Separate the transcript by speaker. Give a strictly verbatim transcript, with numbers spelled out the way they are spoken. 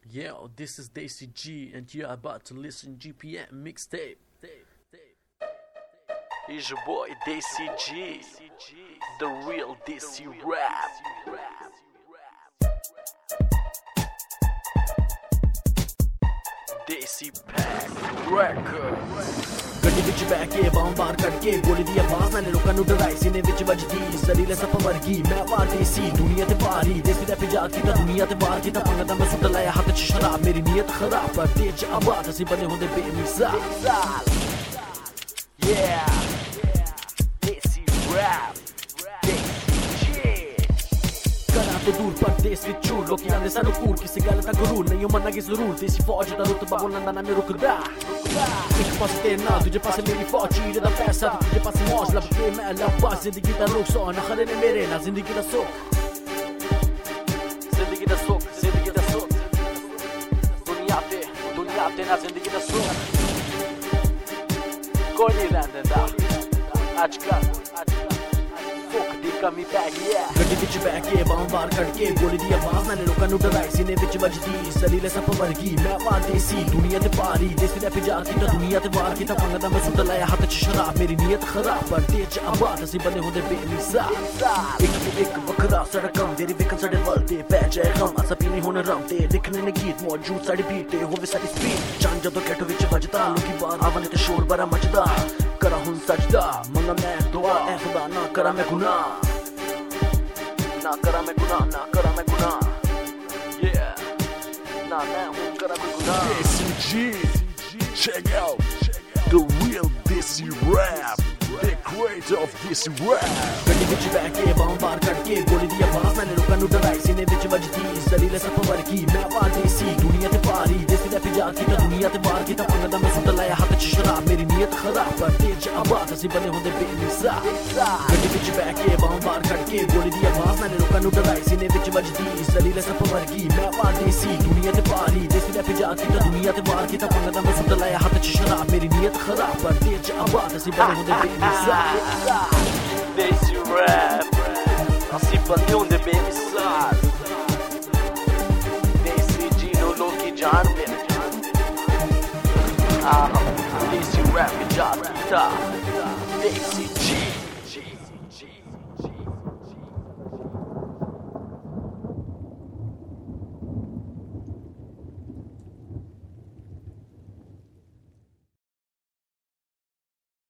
Speaker 1: Yeah, this is Daisy G, and you're about to listen G P M mixtape. It's your boy Daisy G, the real Daisy rap. Daisy Pack Records.
Speaker 2: ਗੱਡੀ ਵਿੱਚ ਬਹਿ ਕੇ ਬਾਹਾਂ ਬਾਹਰ ਕੱਢ ਕੇ ਗੋਲੀ ਦੀ ਆਵਾਜ਼ ਨਾਲ ਲੋਕਾਂ ਨੂੰ ਡਰਾਈ ਸੀਨੇ ਵਿੱਚ ਵੱਜਦੀ ਜ਼ਰੀਲੇ ਸੱਪ ਵਰਗੀ ਮੈਂ ਵਾਰ ਦੇਸੀ ਦੁਨੀਆ ਤੇ ਭਾਰੀ ਦੇਸੀ ਦਾ ਪਿਜਾਤ ਕੀਤਾ ਦੁਨੀਆ ਤੇ ਵਾਰ ਕੀਤਾ ਪੰਗਾ ਮੈਂ ਸੁੱਟ ਲਾਇਆ ਹੱਥ 'ਚ ਸ਼ਰਾਬ ਮੇਰੀ ਨੀਅਤ ਖਰਾਬ ਪਰ ਤੇਜ 'ਚ ਆਬਾਦ ਅਸੀਂ ਬਣੇ ਹੁੰਦੇ ਬੇਮਿਸਾਲ
Speaker 1: Yeah, Daisy rap.
Speaker 2: ਘਰਾਂ ਤੋਂ ਦੂਰ ਪਰਦੇਸ ਵਿੱਚ ਚੂਰ ਲੋਕੀ ਆਂਦੇ ਸਾਨੂੰ ਕੂਰ ਕਿਸੇ ਗੱਲ ਦਾ ਗਰੂਰ ਨਹੀਂ ਮੰਨਾਂਗੇ ਜ਼ਰੂਰ ਦੇਸੀ ਫੌਜ ਦਾ ਰੁਤਬਾ ਬੋਲਣ ਦਾ ਨਾ ਮੈਂ ਰੁਕਦਾ ਇੱਕ ਪਾਸੇ ਤੇਰੇ ਨਾਲ ਦੂਜੇ ਪਾਸੇ ਮੇਰੀ ਫੌਜ ਚੀਜ਼ ਦਾ ਪੈਸਾ ਦੂਜੇ ਪਾਸੇ ਮੌਜ ਲੱਭ ਕੇ ਮੈਂ ਲੱਭਾ ਜ਼ਿੰਦਗੀ ਦਾ ਰੁਖ ਸੋ ਨਖਰੇ ਨੇ ਮੇਰੇ ਨਾਲ ਜ਼ਿੰਦਗੀ ਦਾ ਸੁੱਖ
Speaker 1: ਜ਼ਿੰਦਗੀ ਦਾ ਸੁੱਖ ਜ਼ਿੰਦਗੀ ਦਾ ਸੁੱਖ ਦੁਨੀਆ ਤੇ ਦੁਨੀਆ ਤੇ ਨਾ ਜ਼ਿੰਦਗੀ ਦਾ ਸੁੱਖ ਕੋਈ ਨਹੀਂ ਰਹਿੰਦਾ ਅੱਜ ਕੱਲ੍ਹ ਕਮੀ ਪੈ ਗਈ ਹੈ
Speaker 2: ਗੱਡੀ ਵਿੱਚ ਬਹਿ ਕੇ ਬਾਹਾਂ ਬਾਹਰ ਕੱਢ ਕੇ ਗੋਲੀ ਦੀ ਆਵਾਜ਼ ਨਾਲ ਲੋਕਾਂ ਨੂੰ ਡਰਾਈ ਸੀਨੇ ਵਿੱਚ ਵੱਜਦੀ ਜ਼ਰੀਲੇ ਸੱਪ ਵਰਗੀ ਮੈਂ ਵਾਰ ਦੇਸੀ ਦੁਨੀਆ ਤੇ ਭਾਰੀ ਦੇਸੀ ਦਾ ਪਿਜਾਤ ਕੀਤਾ ਦੁਨੀਆ ਤੇ ਵਾਰ ਕੀਤਾ ਪੰਗਾ ਦਾ ਮੈਂ ਸੁੱਟ ਲਾਇਆ ਹੱਥ 'ਚ ਸ਼ਰਾਬ ਮੇਰੀ ਨੀਅਤ ਖਰਾਬ ਪਰ ਤੇਜ 'ਚ ਆਬਾਦ ਅਸੀਂ ਬਣੇ ਹੁੰਦੇ ਬੇਮਿਸਾਲ ਇੱਕ ਤੋਂ ਇੱਕ ਵੱਖਰਾ ਸੜਕਾਂ ਮੇਰੀ ਵਿਕਨ ਸਾਡੇ ਵੱਲ ਤੇ ਪੈ ਜਾਏ ਗਮ ਅਸਾਂ ਪੀਣੇ ਹੁਣ ਰਮ ਤੇ ਲਿਖਣੇ ਨੇ ਗੀਤ ਮੌਜੂਦ ਸਾਡੀ ਬੀਟ ਤੇ ਹੋਵੇ ਸਾਡੀ ਸਪੀਡ ਚੰਨ ਜਦੋਂ ਕੈਟੋ ਵਿੱਚ ਵੱਜਦਾ ਲੋਕੀ ਬਾਹਰ ਆਵਨ ਤੇ ਸ਼ੋਰ ਬੜਾ ਮਚਦਾ ਕਰਾਂ ਹੁਣ ਸਜਦਾ ਮੰਗਾ ਮੈਂ ਦੁਆ ਐ ਖੁਦਾ ਨਾ ਕਰਾਂ ਮੈਂ ਗੁਨਾਹ ना करा मैं गुनाह ना करा मैं गुनाह
Speaker 1: Yeah, ना मैं हूँ करा मैं गुनाह
Speaker 3: Daisy G, check out the real Daisy rap, the creator of Daisy rap.
Speaker 2: ਗੱਡੀ ਵਿੱਚ ਬਹਿ ਕੇ ਬਾਹਾਂ ਬਾਹਰ ਕੱਢ ਕੇ ਗੋਲੀ ਦੀ ਆਵਾਜ਼ ਨਾਲ ਲੋਕਾਂ ਨੂੰ ਡਰਾਈ ਸੀਨੇ ਵਿੱਚ ਵੱਜਦੀ ਜ਼ਰੀਲੇ ਸੱਪ ਵਰਗੀ ਮੈਂ ਵਾਰ ਦੇਸੀ ਦੁਨੀਆ ਤੇ ਭਾਰੀ ਦੇਸੀ ਦਾ ਪਿਜਾਤ ਕੀਤਾ ਦੁਨੀਆ ਤੇ ਵਾਰ ਕੀਤਾ ਪੰਗਾ ਦਾ ਮੈਂ ਸੁੱਟ ਲਾਇਆ ਹੱਥ 'ਚ ਸ਼ਰਾਬ ਮੇਰੀ ਨੀਅਤ ਖਰਾਬ ਪਰ ਤੇਜ 'ਚ ਆਬਾਦ ਅਸੀਂ ਬਣੇ ਹੁੰਦੇ ਬੇਮਿਸਾਲ ਗੱਡੀ ਵਿੱਚ ਬਹਿ ਕੇ ਬਾਹਾਂ ਬਾਹਰ ਕੱਢ ਕੇ ਗੋਲੀ ਦੀ ਆਵਾਜ਼ ਨਾਲ ਲੋਕਾਂ ਨੂੰ ਡਰਾਈ ਸੀਨੇ ਵਿੱਚ ਵੱਜਦੀ ਜ਼ਰੀਲੇ ਸੱਪ ਵਰਗੀ ਮੈਂ ਵਾਰ ਦੇਸੀ ਦੁਨੀਆ ਤੇ ਭਾਰੀ ਦੇਸੀ ਦਾ ਪਿਜਾਤ ਕੀਤਾ ਦੁਨੀਆ ਤੇ ਵਾਰ ਕੀਤਾ ਪੰਗਾ ਦਾ ਮੈਂ ਸੁੱਟ ਲਾਇਆ ਹੱਥ 'ਚ ਸ਼ਰਾਬ ਮੇਰੀ ਨੀਅਤ ਖਰਾਬ ਪਰ ਤੇਜ 'ਚ ਆਬਾਦ ਅਸੀਂ ਬਣੇ ਹੁੰਦੇ ਬੇਮਿਸਾਲ
Speaker 1: Daisy rap, ਅਸੀਂ ਬੰਦੇ ਹੁੰਦੇ ਬੇਮਿਸਾਲ Daisy G ਨੂੰ ਲੋਕੀ ਜਾਣਦੇ ਨੇ ਆਹ Daisy rap ਇਜਾਦ ਕੀਤਾ Daisy G